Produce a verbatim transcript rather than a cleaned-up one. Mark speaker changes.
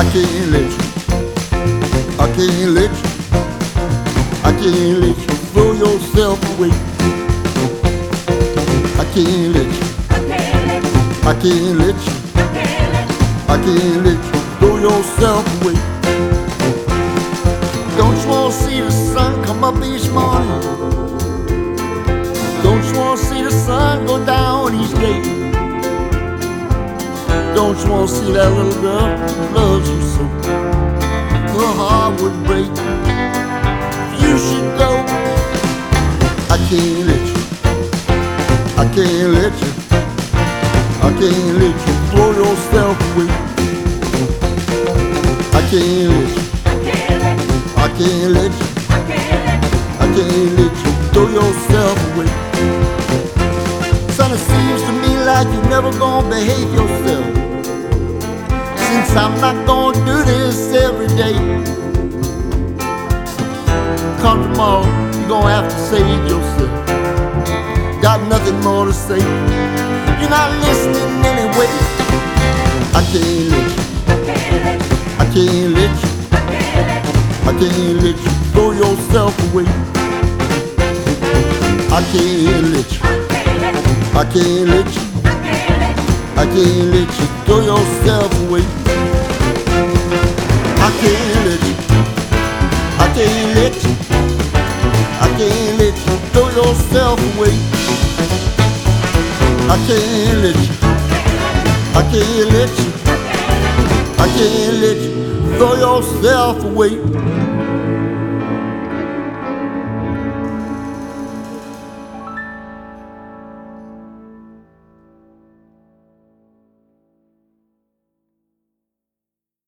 Speaker 1: I can't let you, I can't let you, I can't let you throw yourself away. I can't let you, I can't let you, I can't let you throw yourself away. Don't you wanna see the sun come up each morning? Don't you wanna see the sun go down each day? Don't you wanna see that little girl who loves you so? Her heart would break if you should go. I can't let you, I can't let you, I can't let you throw yourself away. I can't let you, I can't let you, I can't let you throw yourself away. Son, it seems to me like you're never gonna behave yourself, since I'm not gonna do this every day. Come tomorrow, you're gonna have to save yourself. Got nothing more to say, you're not listening anyway. I can't let you, I can't let you, I can't let you throw yourself away. I can't let you, I can't let you, I can't let you throw yourself away. I can't let you, I can't let you, I can't let you throw yourself away. I can't let you, I can't let you, I can't let you throw yourself away.